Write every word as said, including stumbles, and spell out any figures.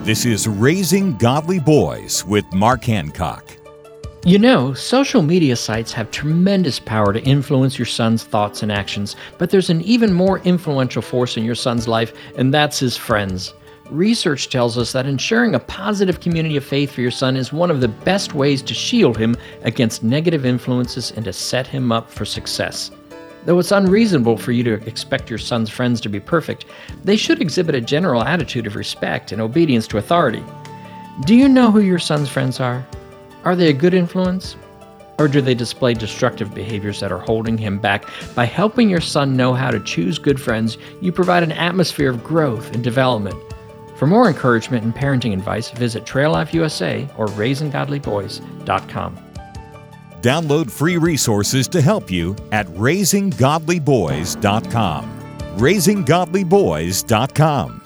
This is Raising Godly Boys with Mark Hancock. You know, social media sites have tremendous power to influence your son's thoughts and actions, but there's an even more influential force in your son's life, and that's his friends. Research tells us that ensuring a positive community of faith for your son is one of the best ways to shield him against negative influences and to set him up for success. Though it's unreasonable for you to expect your son's friends to be perfect, they should exhibit a general attitude of respect and obedience to authority. Do you know who your son's friends are? Are they a good influence? Or do they display destructive behaviors that are holding him back? By helping your son know how to choose good friends, you provide an atmosphere of growth and development. For more encouragement and parenting advice, visit Trail Life U S A or raising godly boys dot com. Download free resources to help you at raising godly boys dot com. raising godly boys dot com.